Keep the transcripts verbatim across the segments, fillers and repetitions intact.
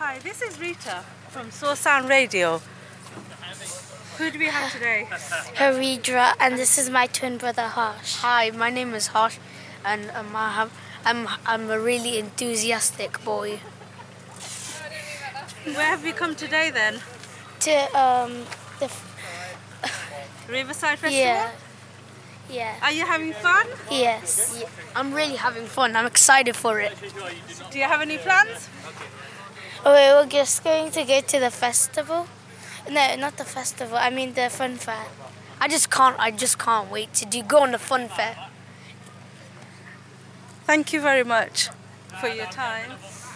Hi, this is Rita from Soul Sound Radio. Who do we have today? Haridra, and this is my twin brother Harsh. Hi, my name is Harsh, and um, I have, I'm I'm a really enthusiastic boy. Where have you come today then? To um the Riverside Festival? yeah yeah Are you having fun? yes. Yeah, I'm really having fun. I'm excited for it. Do you have any plans? Oh, wait, we're just going to go to the festival. No, not the festival. I mean the fun fair. I just can't. I just can't wait to do go on the fun fair. Thank you very much for your time.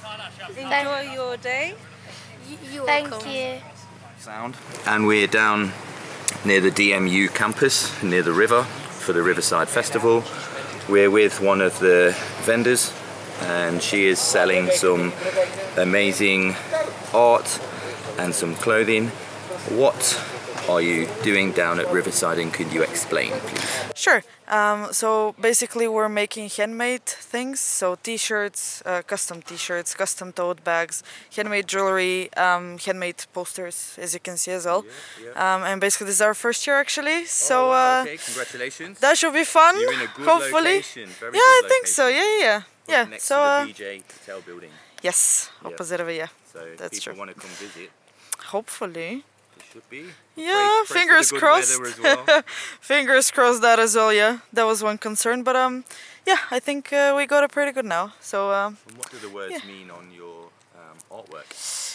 Enjoy your day. You, you're Thank welcome. you. Sound. And we're down near the D M U campus, near the river, for the Riverside Festival. We're with one of the vendors, and she is selling some amazing art and some clothing. What are you doing down at Riverside, and could you explain, please? Sure. Um, so basically we're making handmade things, so t-shirts, uh, custom t-shirts, custom tote bags, handmade jewelry, um, handmade posters, as you can see as well. Yeah, yeah. Um, and basically this is our first year actually, so Oh, wow, uh, okay, congratulations. that should be fun. You're in a good hopefully. location. Very Yeah, I good think so. Yeah, location. yeah, yeah. Yeah. Next So to the uh, V J Hotel building. yes, Yeah. opposite of it. Yeah, So if that's people true. want to come visit, Hopefully. it should be. Yeah, Praise- praise for the fingers good crossed. weather as well. Fingers crossed that as well. Yeah, that was one concern, but um, yeah, I think uh, we got it pretty good now. So um, And what do the words Yeah. mean on your um, artwork?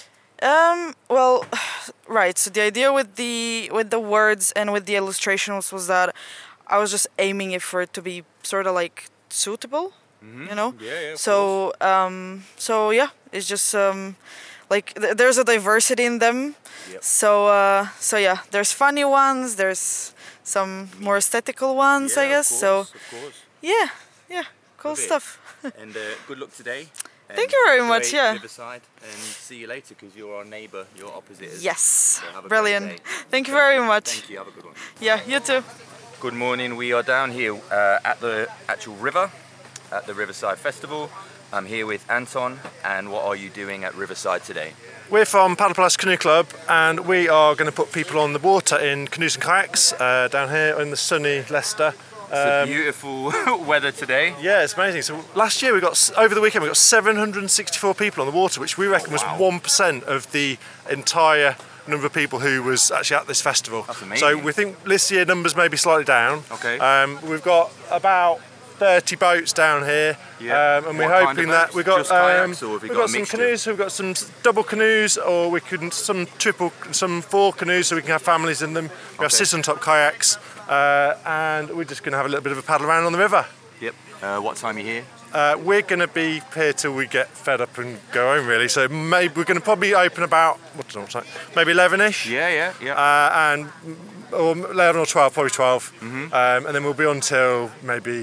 Um. Well, right. So the idea with the with the words and with the illustrations was that I was just aiming it for it to be sort of like suitable, you know. Yeah, yeah. of course. So um. So yeah, it's just um, like th- there's a diversity in them. Yep. So uh. So yeah, there's funny ones. There's some more aesthetical ones, Yeah, I of guess. course, So of course. yeah, yeah, cool Love it. stuff. And uh, good luck today. Thank And you very much, enjoy yeah. Riverside, and see you later because you're our neighbour, you're opposite us. Yes, So have a great brilliant. day. Thank you very much. Thank you. Have a good one. Yeah, you too. Good morning. We are down here uh, at the actual river, at the Riverside Festival. I'm here with Anton. And what are you doing at Riverside today? We're from Paddle Palace Canoe Club, and we are going to put people on the water in canoes and kayaks uh, down here in the sunny Leicester. It's Um, beautiful weather today. yeah, it's amazing. So last year we got s- over the weekend we got seven hundred sixty-four people on the water, which we reckon was wow. one percent of the entire number of people who was actually at this festival. That's amazing. So we think this year numbers may be slightly down. Okay. Um, we've got about thirty boats down here, Yeah. um, and we're What kind of hoping that boats? we've got Just kayaks, um, or have you we've got a got some mixture? canoes. So we've got some s- double canoes, or we can some triple, some four canoes, so we can have families in them. We have Okay. sit on top kayaks, uh, and we're just going to have a little bit of a paddle around on the river. Yep. Uh, what time are you here? Uh, we're going to be here till we get fed up and go home, really. So maybe we're going to probably open about what do I know, maybe eleven-ish. Yeah, yeah, yeah. Uh, and or eleven or twelve, probably twelve, Mm-hmm. um, and then we'll be on till maybe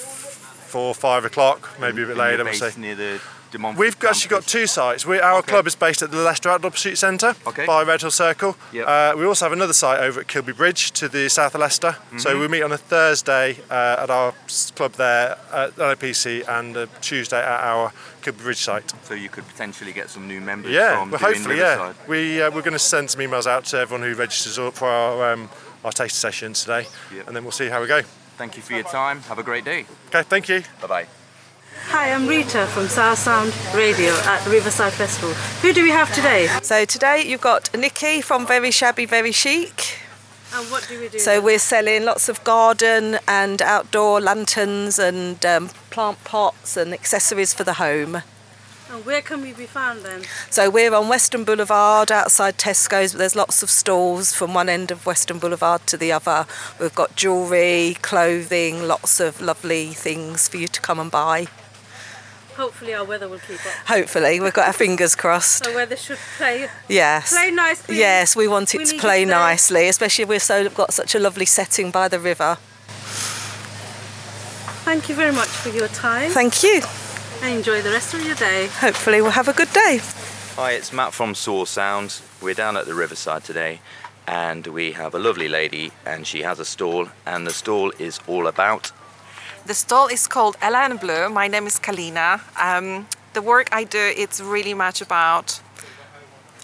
four, five o'clock, maybe a bit And later. you're We'll based say. near the De Montfort We've actually got campus. two sites. We, our Okay. club is based at the Leicester Outdoor Pursuit Centre Okay. by Red Hill Circle. Yep. Uh, we also have another site over at Kilby Bridge to the south of Leicester. Mm-hmm. So we meet on a Thursday uh, at our s- club there at L O P C, and a Tuesday at our Kilby Bridge site. So you could potentially get some new members Yeah, from well, doing hopefully, yeah. Riverside. We uh, we're going to send some emails out to everyone who registers up for our um, our taste sessions today, Yep. and then we'll see how we go. Thank you for your time. Have a great day. Okay, thank you. Bye-bye. Hi, I'm Rita from Soul Sound Radio at the Riverside Festival. Who do we have today? So today you've got Nikki from Very Shabby Very Chic. And what do we do? So we're selling lots of garden and outdoor lanterns and um, plant pots and accessories for the home. And where can we be found then? So we're on Western Boulevard outside Tesco's, but there's lots of stalls from one end of Western Boulevard to the other. We've got jewellery, clothing, lots of lovely things for you to come and buy. Hopefully our weather will keep up. Hopefully, we've got our fingers crossed. The weather should play Yes. play nicely. Yes, we want it We to need play it to play. nicely, especially if we've so got such a lovely setting by the river. Thank you very much for your time. Thank you. And enjoy the rest of your day. Hopefully we'll have a good day. Hi, it's Matt from Soul Sounds. We're down at the Riverside today, and we have a lovely lady, and she has a stall, and the stall is all about. The stall is called Ella and Bleu. My name is Kalina. Um, the work I do, it's really much about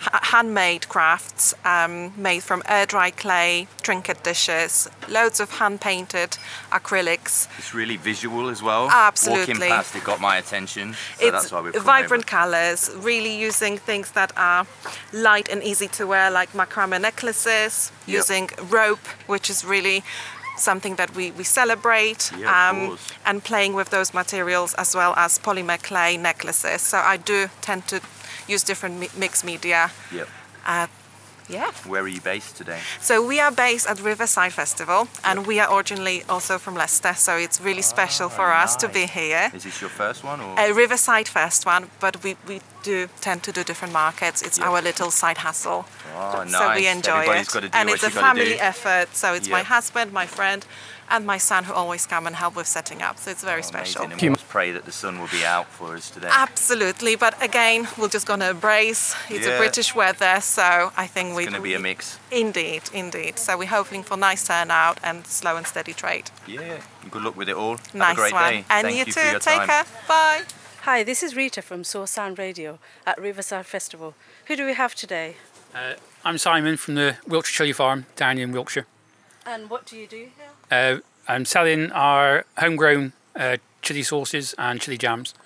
handmade crafts um, made from air-dry clay, trinket dishes, loads of hand-painted acrylics. It's really visual as well. Absolutely. Walking past it got my attention, so It's that's why we've come vibrant over. colours, really using things that are light and easy to wear, like macrame necklaces, Yep. using rope, which is really something that we, we celebrate, Yeah, of course. and playing with those materials as well as polymer clay necklaces. So I do tend to use different mi- mixed media. Yep. Uh, yeah. Where are you based today? So we are based at Riverside Festival, and we are originally also from Leicester, so it's really special for us to be nice. here. Is this your first one, or? A Riverside Fest one, but we, we do tend to do different markets. It's Yeah. our little side hustle. Oh, So we nice. enjoy Everybody's it. got to do And what it's a you gotta family do. effort, so it's my Yeah. husband, my friend, and my son who always come and help with setting up. So it's very Oh, special. amazing. And we'll pray that the sun will be out for us today. Absolutely, but again, we're just going to embrace. It's Yeah. a British weather, so I think we. It's going to be a mix. Indeed, indeed. So we're hoping for nice turnout and slow and steady trade. Yeah. Good luck with it all. Nice Have a great one. day. And Thank you you too. for your Take time. care. Bye. Hi, this is Rita from Source Sound Radio at Riverside Festival. Who do we have today? Uh, I'm Simon from the Wiltshire Chili Farm down in Wiltshire. And what do you do here? Uh, I'm selling our homegrown uh, chili sauces and chili jams.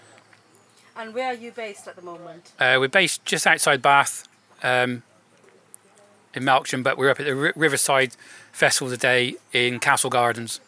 And where are you based at the moment? Uh, we're based just outside Bath um, in Melksham, but we're up at the R- Riverside Festival today in Castle Gardens.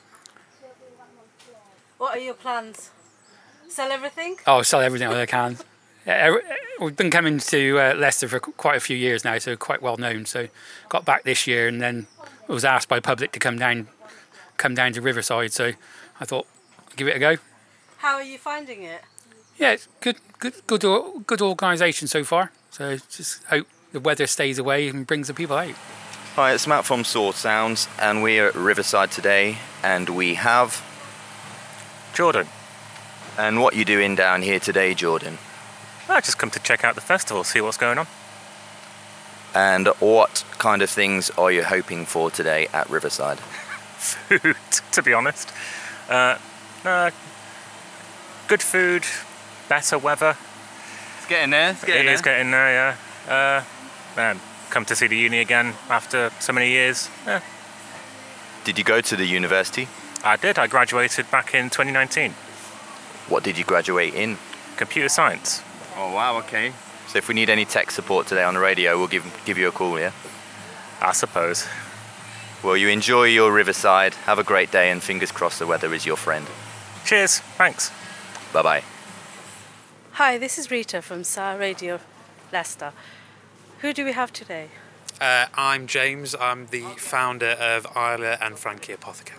What are your plans? Sell everything? Oh, sell everything I can. Yeah, we've been coming to uh, Leicester for qu- quite a few years now, so quite well known. So got back this year, and then was asked by the public to come down, come down to Riverside. So I thought, give it a go. How are you finding it? Yeah, it's good, good, good, or- good organisation so far. So just hope the weather stays away and brings the people out. Hi, it's Matt from Source Sounds, and we're at Riverside today, and we have Jordan. And what you doing down here today, Jordan? I just come to check out the festival, see what's going on. And what kind of things are you hoping for today at Riverside? Food, to be honest. Uh, uh, good food, better weather. It's getting there. It's It getting is there. getting there, yeah. Uh, man, come to see the uni again after so many years. Yeah. Did you go to the university? I did. I graduated back in twenty nineteen. What did you graduate in? Computer science. Oh wow, okay. So if we need any tech support today on the radio, we'll give give you a call, yeah? I suppose. Well, you enjoy your Riverside, have a great day, and fingers crossed the weather is your friend. Cheers. Thanks. Bye-bye. Hi, this is Rita from S A R Radio Leicester. Who do we have today? Uh, I'm James. I'm the founder of Isla and Frankie Apothecary.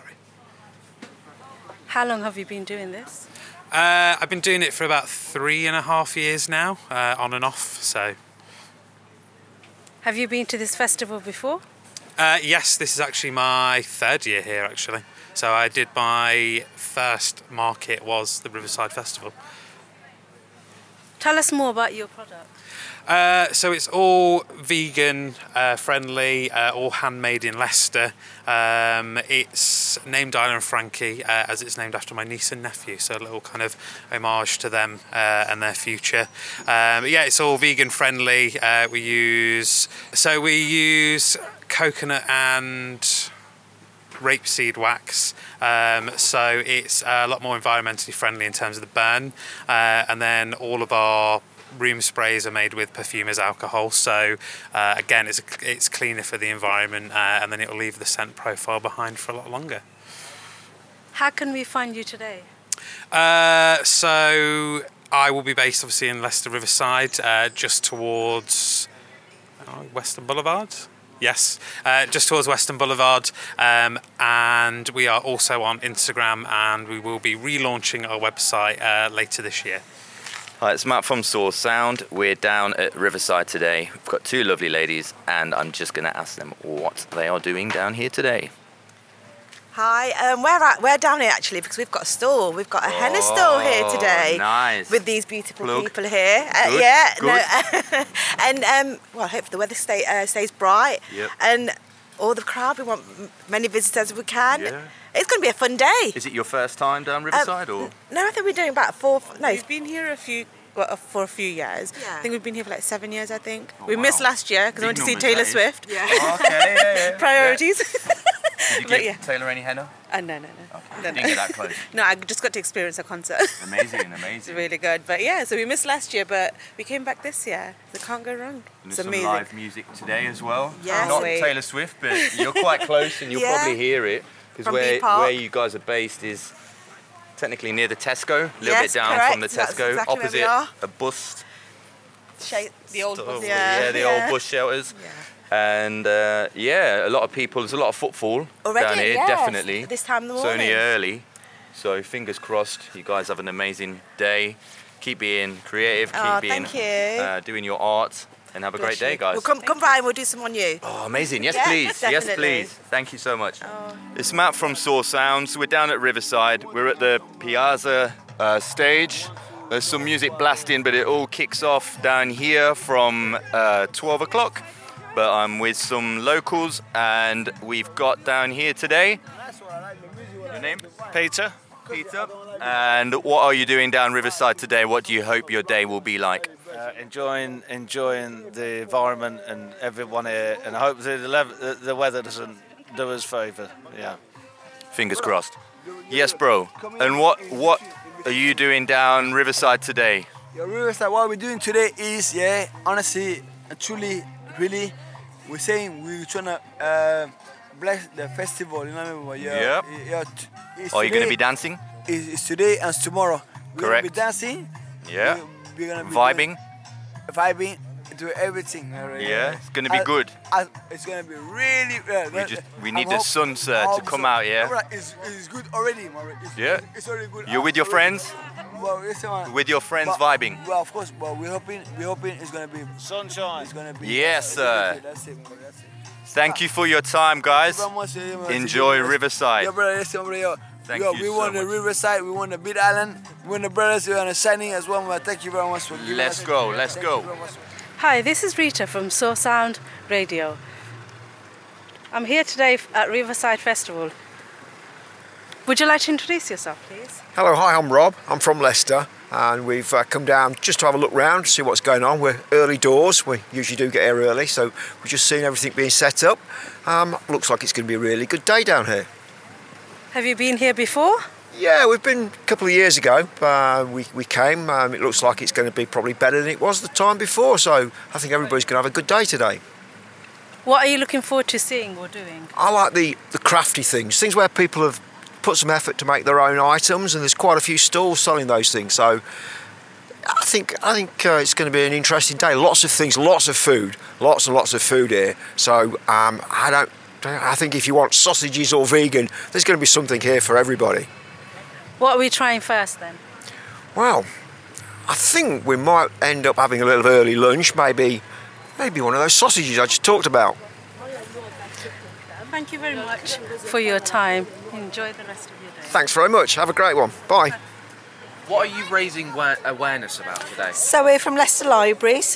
How long have you been doing this? Uh, I've been doing it for about three and a half years now, uh, on and off. So, Have you been to this festival before? uh, yes, this is actually my third year here. Actually, so I did my first market was the Riverside Festival. Tell us more about your product. Uh, so it's all vegan uh, friendly, uh, all handmade in Leicester. Um, it's named Isla and Frankie uh, as it's named after my niece and nephew, so a little kind of homage to them uh, and their future. Um, but yeah, it's all vegan friendly. Uh, we use so we use coconut and rapeseed wax, um, so it's a lot more environmentally friendly in terms of the burn, uh, and then all of our room sprays are made with perfumer's alcohol, so uh, again it's it's cleaner for the environment, uh, and then it will leave the scent profile behind for a lot longer. How can we find you today? Uh, so I will be based obviously in Leicester Riverside, uh, just towards uh, Western Boulevard. Yes, uh, just towards Western Boulevard, um, and we are also on Instagram, and we will be relaunching our website uh, later this year. Hi, it's Matt from Source Sound. We're down at Riverside today. We've got two lovely ladies, and I'm just going to ask them what they are doing down here today. Hi, um, we're, at, we're down here actually because we've got a stall. We've got a henna stall here today. Nice. With these beautiful Plug. people here. Uh, Good, yeah, good. no, and um, well, hopefully the weather stay, uh, stays bright. Yep. And all the crowd, we want m- many visitors as we can. Yeah. It's going to be a fun day. Is it your first time down Riverside, or? No, I think we're doing about four. No, We've been here a few well, for a few years. Yeah. I think we've been here for like seven years, I think. Oh, we wow. missed last year because I went Big to see numbers, Taylor that is. Swift. Yeah. Oh, okay, yeah, yeah. Priorities. Yeah. Did you But give yeah. Taylor any henna? Uh, no, no, no. Okay. no, Didn't no. get that close. No, I just got to experience a concert. Amazing, It's amazing. really good. But yeah, so we missed last year, but we came back this year. So can't go wrong. And It's there's some amazing. live music today as well. Yes. Not Sweet. Taylor Swift, but you're quite close and you'll Yeah. probably hear it. Because From where, Bee Park. where you guys are based is technically near the Tesco, a little Yes, bit down correct. from the That's Tesco, exactly where we opposite are. a bus. Shape, the old store. bus. Yeah, the old bus shelters. And uh, yeah, a lot of people, there's a lot of footfall Already, down here, yes. definitely. This time in the It's only morning. early, so fingers crossed you guys have an amazing day. Keep being creative, keep Oh, being thank you. Uh, doing your art, and have a Bless great day, you. guys. Well, come, come by and we'll do some on you. Oh, amazing. Yes, Yeah, please. Yes, definitely. please. Thank you so much. It's Matt from Source Sounds. We're down at Riverside. We're at the Piazza uh, stage. There's some music blasting, but it all kicks off down here from uh, twelve o'clock. But I'm with some locals, and we've got down here today. Your name? Peter. Peter. And what are you doing down Riverside today? What do you hope your day will be like? Uh, enjoying enjoying the environment and everyone here, and I hope the, lev- the, the weather doesn't do us favour. Yeah. Fingers crossed. Yes, bro. And what what are you doing down Riverside today? Yeah, Riverside, what we're doing today is, yeah, honestly, and truly, really, we're saying we're trying to uh, bless the festival, you know what I mean? Yeah. Yep. yeah t- it's Are you going to today- be dancing? It's, it's today and it's tomorrow. We're Correct. going to be dancing. Yeah. We're, we're gonna be Vibing? doing- vibing, do everything. alright, Yeah, it's gonna be Uh, good. uh, it's going to be really uh, We just we need I the hope- sun, sir, I to hope come so. out, yeah? Alright, It's, it's good already, man. It's, Yeah. It's already good. You're with your already. friends? Well, listen, man. With your friends But- vibing? Well, of course, but we're hoping, we're hoping it's gonna be sunshine. It's gonna be. Yes, sir. That's it, man. That's it. Thank you for your time, guys. Thank you very much, yeah, man. Enjoy Riverside. Yeah, brother, listen, brother, yo. Thank yo, you we so won the much. Riverside, we won the Big Island, we won the brothers, we won the signing as well, man. Thank you very much for giving Let's us a- go, let's Thank go. you very much. Hi, this is Rita from Source Sound Radio. I'm here today f- at Riverside Festival. Would you like to introduce yourself, please? Hello, hi, I'm Rob. I'm from Leicester, and we've uh, come down just to have a look round, see what's going on. We're early doors. We usually do get here early, so we've just seen everything being set up. Um, looks like it's going to be a really good day down here. Have you been here before? Yeah, we've been a couple of years ago. Uh, we, we came. Um, it looks like it's going to be probably better than it was the time before, so I think everybody's going to have a good day today. What are you looking forward to seeing or doing? I like the, the crafty things, things where people have put some effort to make their own items, and there's quite a few stalls selling those things. So I think I think uh, it's going to be an interesting day. Lots of things, lots of food, lots and lots of food here. So um, I don't. I think if you want sausages or vegan, there's going to be something here for everybody. What are we trying first then? Well, I think we might end up having a little early lunch, maybe maybe one of those sausages I just talked about. Thank you very much for your time. Enjoy the rest of your day. Thanks very much. Have a great one. Bye. What are you raising wa- awareness about today? So we're from Leicester Libraries,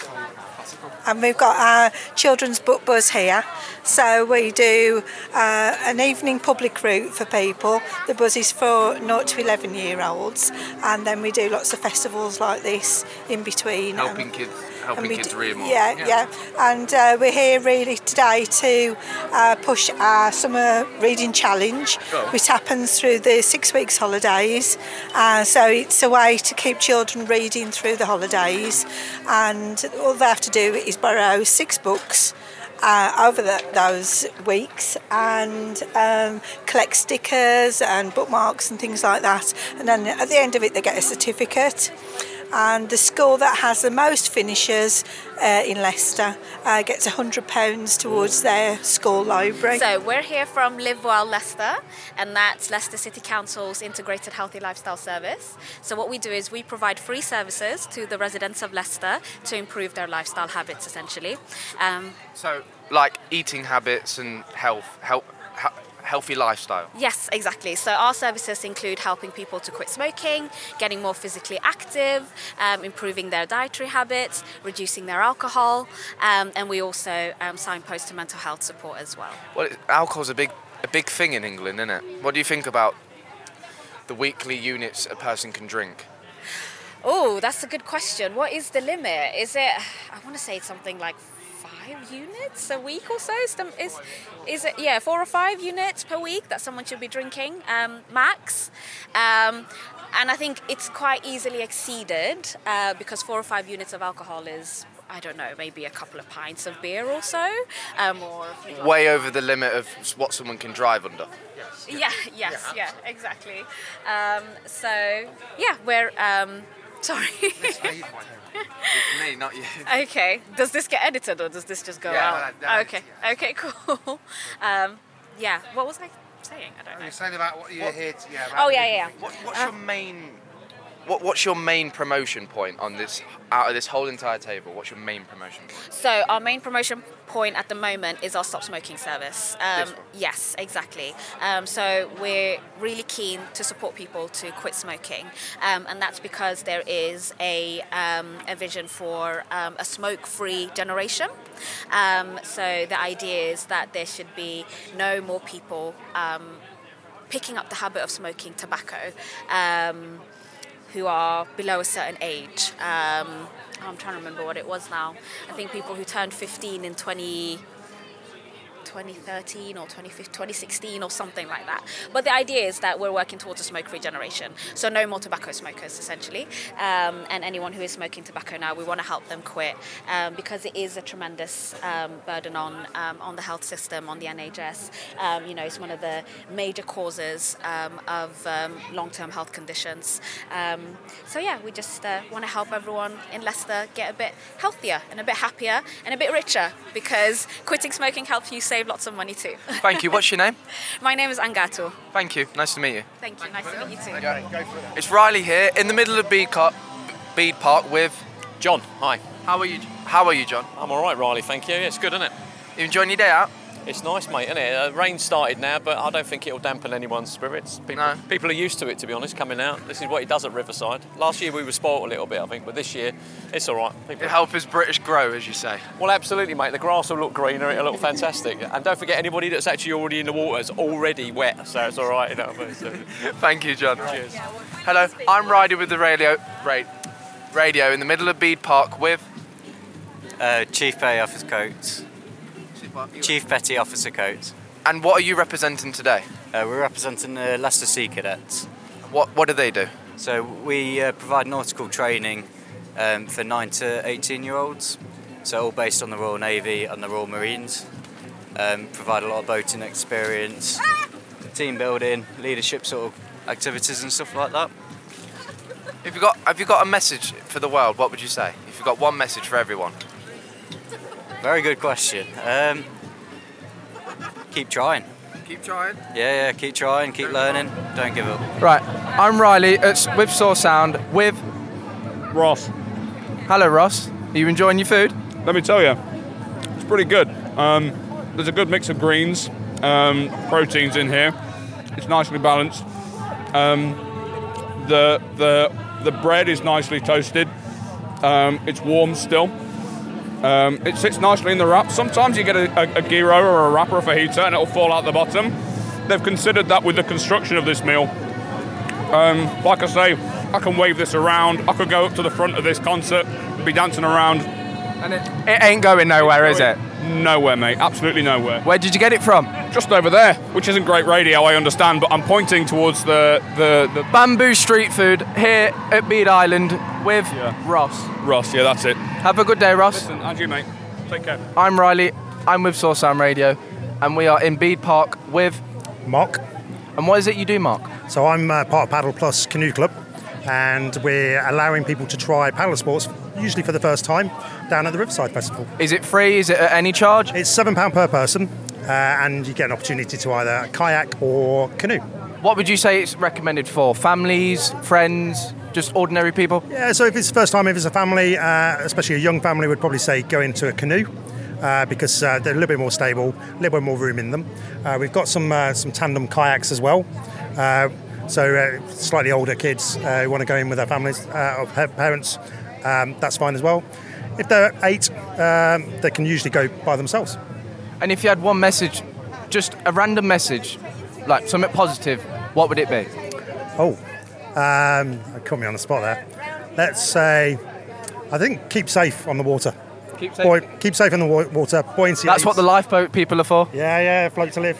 and we've got our children's book buzz here. So we do uh, an evening public route for people. The buzz is for zero to eleven year olds, and then we do lots of festivals like this in between. Helping um, kids, and helping we kids do- read more. Yeah, yeah. And uh, we're here really today to uh, push our summer reading challenge, Oh. which happens through the six weeks holidays. Uh, so it's a way to keep children reading through the holidays, and all they have to do is borrow six books uh, over the, those weeks and um, collect stickers and bookmarks and things like that. And then at the end of it, they get a certificate. And the school that has the most finishers uh, in Leicester uh, gets one hundred pounds towards their school library. So we're here from Live Well Leicester, and that's Leicester City Council's integrated healthy lifestyle service. So what we do is we provide free services to the residents of Leicester to improve their lifestyle habits, essentially. Um, So, like eating habits and health, help, he- healthy lifestyle. Yes, exactly. So our services include helping people to quit smoking, getting more physically active, um, improving their dietary habits, reducing their alcohol, um, and we also um, signpost to mental health support as well. Well, it- alcohol's a big, a big thing in England, isn't it? What do you think about the weekly units a person can drink? Oh, that's a good question. What is the limit? Is it, I want to say it's something like five units a week or so? Is, the, is, is it, yeah, four or five units per week that someone should be drinking, um, max. Um, and I think it's quite easily exceeded uh, because four or five units of alcohol is, I don't know, maybe a couple of pints of beer or so. Um, or a few Way over the limit of what someone can drive under. Yeah, yes, yeah, exactly. Um, so, yeah, we're... Um, sorry. It's me, not you. Okay. Does this get edited or does this just go Yeah, out? that- that- okay. Okay, cool. um, yeah, what was I saying? I don't know. You're saying about what you're What- here to... Yeah, Oh, yeah, yeah, yeah. What, what's Uh, your main... What, what's your main promotion point on this, out of this whole entire table? What's your main promotion point? So our main promotion point at the moment is our stop smoking service. Um, This one? yes, exactly. Um, so we're really keen to support people to quit smoking, um, and that's because there is a, um, a vision for um, a smoke-free generation. Um, so the idea is that there should be no more people um, picking up the habit of smoking tobacco. Um, who are below a certain age. Um, I'm trying to remember what it was now. I think people who turned fifteen in twenty, twenty thirteen or twenty fifteen, twenty sixteen or something like that. But the idea is that we're working towards a smoke-free generation. So no more tobacco smokers, essentially. Um, and anyone who is smoking tobacco now, we want to help them quit um, because it is a tremendous um, burden on um, on the health system, on the N H S. Um, you know, it's one of the major causes um, of um, long-term health conditions. Um, so yeah, we just uh, want to help everyone in Leicester get a bit healthier and a bit happier and a bit richer because quitting smoking helps you save lots of money too. Thank you. What's your name? My name is Angatu. Thank you. Nice to meet you. Thank you. Nice to meet you too. It's Riley here in the middle of Bede, Car- Bede Park with John. Hi. How are you? How are you, John? I'm all right, Riley. Thank you. It's good, isn't it? You enjoying your day out? It's nice, mate, isn't it? Uh, rain started now, but I don't think it'll dampen anyone's spirits. People, No. people are used to it, to be honest, coming out. This is what it does at Riverside. Last year we were spoilt a little bit, I think, but this year it's all right. People... It helps us British grow, as you say. Well, absolutely, mate. The grass will look greener. It'll look fantastic. And don't forget, anybody that's actually already in the water is already wet, so it's all right. You know, so... Thank you, John. Cheers. Hello, I'm Ryder with the radio. Right, radio in the middle of Bede Park with Uh, Chief Petty Officer Coates. Chief Petty Officer Coates. And what are you representing today? Uh, we're representing the Leicester Sea Cadets. What What do they do? So we uh, provide nautical training um, for nine to eighteen year olds. So all based on the Royal Navy and the Royal Marines. Um, provide a lot of boating experience, team building, leadership sort of activities and stuff like that. If you got Have you got a message for the world? What would you say? If you've got one message for everyone. Very good question. Um, keep trying. Keep trying. Yeah, yeah, keep trying, keep learning, don't give up. Right, I'm Riley. It's with Source Sound with Ross. Hello, Ross. Are you enjoying your food? Let me tell you, it's pretty good. Um, there's a good mix of greens, um, proteins in here. It's nicely balanced. Um, the the the bread is nicely toasted. Um, it's warm still. Um, it sits nicely in the wrap. Sometimes you get a, a, a gyro or a wrap or a fajita and it'll fall out the bottom. They've considered that with the construction of this meal. Um, like I say, I can wave this around. I could go up to the front of this concert, be dancing around. And it, it ain't going nowhere, is it? Nowhere, mate. Absolutely nowhere. Where did you get it from? Just over there, which isn't great radio, I understand, but I'm pointing towards the... the, the Bamboo Street Food here at Bede Island with Yeah. Ross. Ross, yeah, that's it. Have a good day, Ross. Listen, and you, mate. Take care. I'm Riley. I'm with Source Sound Radio, and we are in Bede Park with Mark. And what is it you do, Mark? So I'm uh, part of Paddle Plus Canoe Club, and we're allowing people to try paddle sports, usually for the first time, down at the Riverside Festival. Is it free? Is it at any charge? It's seven pounds per person, uh, and you get an opportunity to either kayak or canoe. What would you say it's recommended for? Families, friends, just ordinary people? Yeah, so if it's the first time, if it's a family, uh, especially a young family, would probably say go into a canoe. Uh, because uh, they're a little bit more stable, a little bit more room in them. Uh, we've got some uh, some tandem kayaks as well. Uh, so uh, slightly older kids uh, who want to go in with their families uh, or pa- parents, um, that's fine as well. If they're eight, um, they can usually go by themselves. And if you had one message, just a random message, like something positive, what would it be? Oh, um, caught me on the spot there. let's say, I think keep safe on the water. Keep safe. Buoy- keep safe in the wa- water. Buoyancy That's aids. what the lifeboat people are for. Yeah, yeah, float to live.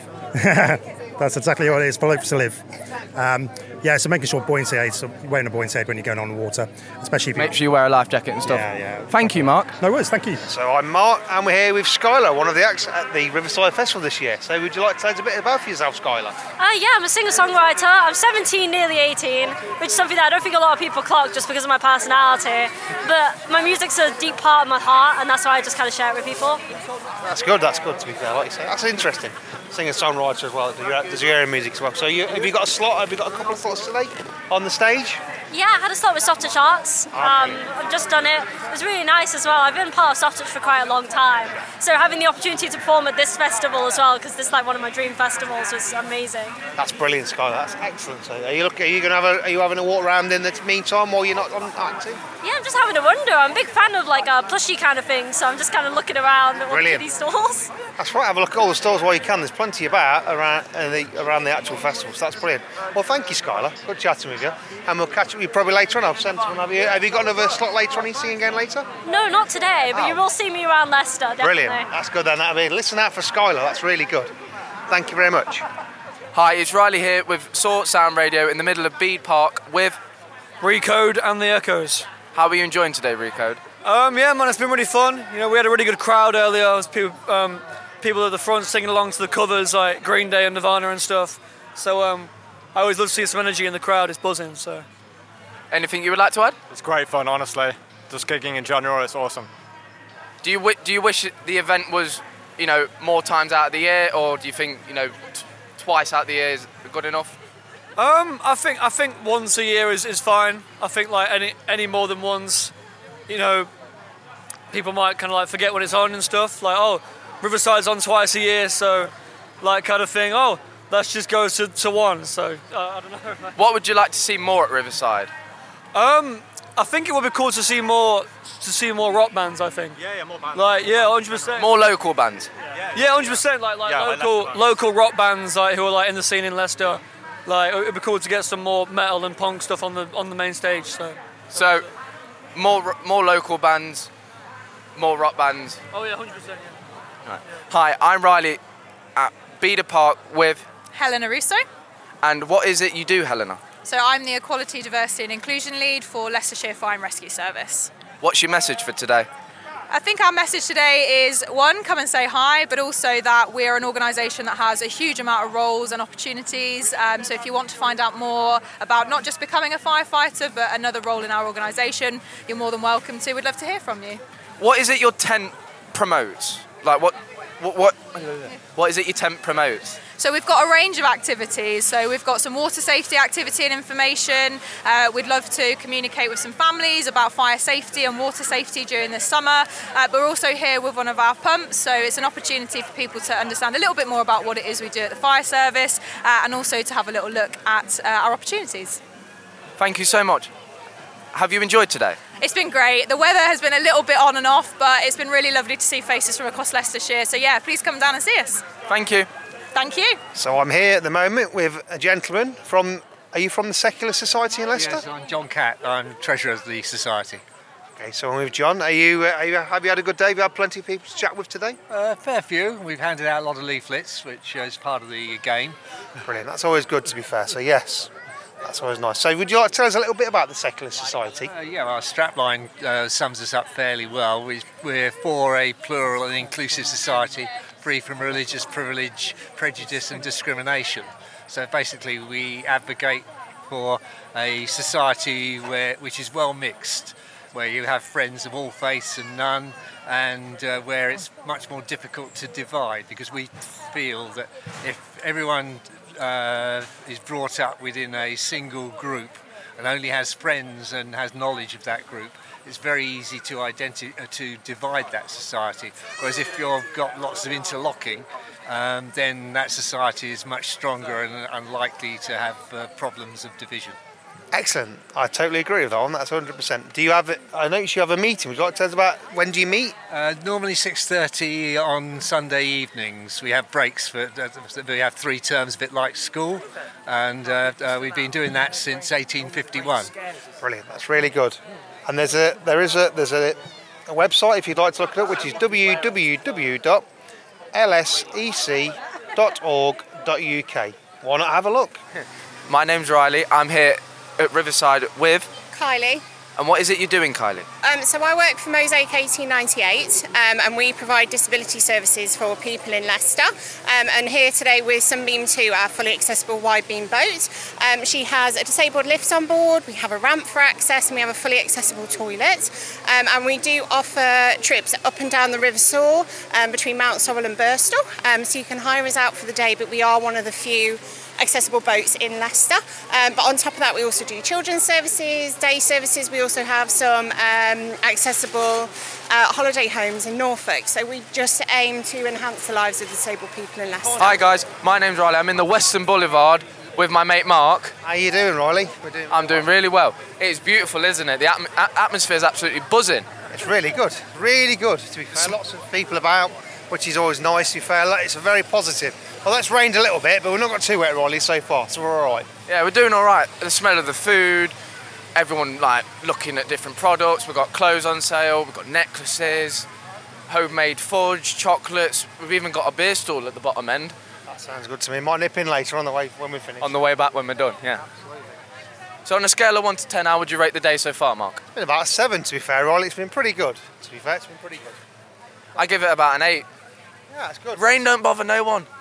That's exactly what it is, float to live. Um, yeah, so making sure buoyancy aids, so wearing a buoyancy aid when you're going on the water, especially if you... Make sure you wear a life jacket and stuff. Yeah, yeah. Thank you, Mark. No worries, thank you. So I'm Mark, and we're here with Skylar, one of the acts at the Riverside Festival this year. So would you like to tell us a bit about yourself, Skylar? Uh, yeah, I'm a singer-songwriter. I'm seventeen, nearly eighteen, which is something that I don't think a lot of people clock just because of my personality. But my music's a deep part of my heart, and that's why I just kind of share it with people. That's good, that's good to be fair, like you say. That's interesting. Singer-songwriter as well, does your own music as well. So you, have you got a slot, have you got a couple of slots today on the stage? Yeah, I had a slot with Soft Touch Arts. Um, I've just done it. It was really nice as well. I've been part of Soft Touch for quite a long time. So having the opportunity to perform at this festival as well, because this is like one of my dream festivals, was amazing. That's brilliant, Skylar. That's excellent. So are you look, are you going to have a, are you having a walk around in the meantime while you're not on acting? Yeah, I'm just having a wander. I'm a big fan of like a plushie kind of thing, so I'm just kind of looking around at all the Brilliant. kiddie stalls. That's right. Have a look at all the stores while you can. There's plenty about around uh, the around the actual festival. So that's brilliant. Well, thank you, Skylar. Good chatting with you, and we'll catch up with you probably later on. I'll send someone. Have you, have you got another slot later on? Are you singing again later? No, not today, but Oh. you will see me around Leicester, definitely. Brilliant. That's good then. That'll be. Listen out for Skylar. That's really good. Thank you very much. Hi, it's Riley here with Sort Sound Radio in the middle of Bede Park with Recode and the Echoes. How are you enjoying today, Recode? Um, yeah, man, it's been really fun. You know, we had a really good crowd earlier. There was people, um, people at the front singing along to the covers like Green Day and Nirvana and stuff. So um, I always love to see some energy in the crowd. It's buzzing. So. Anything you would like to add? It's great fun, honestly. Just gigging in general, it's awesome. Do you wi- do you wish the event was, you know, more times out of the year, or do you think, you know, t- twice out of the year is good enough? Um, I think I think once a year is, is fine. I think like any any more than once, you know, people might kind of like forget when it's on and stuff. Like, oh, Riverside's on twice a year, so like kind of thing. Oh, let's just go to, to one. So uh, I don't know. What would you like to see more at Riverside? Um, I think it would be cool to see more to see more rock bands. I think. Yeah, yeah, more bands. Like, yeah, one hundred percent. More local bands. Yeah, one hundred percent. Like like Yeah, like local Leicester bands. local rock bands like who are like in the scene in Leicester. Like it'd be cool to get some more metal and punk stuff on the on the main stage. So. So, more more local bands, more rock bands. Oh yeah, one hundred percent. Yeah. Right. Hi, I'm Riley at Bede Park with. Helena Russo. And what is it you do, Helena? So I'm the Equality, Diversity and Inclusion Lead for Leicestershire Fire and Rescue Service. What's your message for today? I think our message today is, one, come and say hi, but also that we're an organisation that has a huge amount of roles and opportunities. Um, so if you want to find out more about not just becoming a firefighter, but another role in our organisation, you're more than welcome to. We'd love to hear from you. What is it your tent promotes? Like what, what, what, what is it your tent promotes? So we've got a range of activities. So we've got some water safety activity and information. Uh, we'd love to communicate with some families about fire safety and water safety during the summer. Uh, but we're also here with one of our pumps. So it's an opportunity for people to understand a little bit more about what it is we do at the fire service uh, and also to have a little look at uh, our opportunities. Thank you so much. Have you enjoyed today? It's been great. The weather has been a little bit on and off, but it's been really lovely to see faces from across Leicestershire. So yeah, please come down and see us. Thank you. Thank you. So I'm here at the moment with a gentleman from. Are you from the Secular Society in Leicester? Yes, I'm John Catt. I'm treasurer of the society. Okay, so I'm with John. Are you? Uh, are you have you had a good day? Have you had plenty of people to chat with today? Uh, fair few. We've handed out a lot of leaflets, which uh, is part of the game. Brilliant. That's always good, to be fair. So yes, that's always nice. So would you like to tell us a little bit about the Secular Society? Uh, yeah, our strapline uh, sums us up fairly well. We, we're for a plural and inclusive society, free from religious privilege, prejudice and discrimination. So basically we advocate for a society where, which is well mixed, where you have friends of all faiths and none, and uh, where it's much more difficult to divide, because we feel that if everyone uh, is brought up within a single group and only has friends and has knowledge of that group, it's very easy to identi- uh, to divide that society. Whereas if you've got lots of interlocking, um, then that society is much stronger and unlikely to have uh, problems of division. Excellent. I totally agree with that one. That's one hundred percent. Do you have it? I noticed you have a meeting. Would you like to tell us about when do you meet? Uh, normally six thirty on Sunday evenings. We have breaks for. Uh, we have three terms, a bit like school, and uh, uh, we've been doing that since eighteen fifty-one. Brilliant. That's really good. And there's a there is a there's a, a website if you'd like to look it up, which is w w w dot l s e c dot org dot u k. Why not have a look? My name's Riley. I'm here at Riverside with Kylie. And what is it you're doing, Kylie? Um, so I work for Mosaic eighteen ninety-eight um, and we provide disability services for people in Leicester. Um, and here today with Sunbeam two, our fully accessible wide beam boat. Um, she has a disabled lift on board, we have a ramp for access, and we have a fully accessible toilet. Um, and we do offer trips up and down the River Soar um, between Mount Sorrel and Birstall. Um, so you can hire us out for the day, but we are one of the few accessible boats in Leicester. Um, but on top of that, we also do children's services, day services. We also have some um, accessible uh, holiday homes in Norfolk. So we just aim to enhance the lives of disabled people in Leicester. Hi guys, my name's Riley. I'm in the Western Boulevard with my mate Mark. How you doing, Riley? We're doing I'm doing really well. It's beautiful, isn't it? The atm- atmosphere is absolutely buzzing. It's really good, really good. To be fair, lots of people about, which is always nice. To be fair, it's a very positive. Well, that's rained a little bit, but we've not got too wet, Riley, so far, so we're all right. Yeah, we're doing all right. The smell of the food, everyone like looking at different products. We've got clothes on sale, we've got necklaces, homemade fudge, chocolates. We've even got a beer stall at the bottom end. That sounds good to me. Might nip in later on the way when we finish. On the way back when we're done, yeah. Absolutely. So on a scale of one to ten, how would you rate the day so far, Mark? It's been about a seven, to be fair, Riley. It's been pretty good. To be fair, it's been pretty good. I give it about an eight. Yeah, it's good. Rain don't bother no one.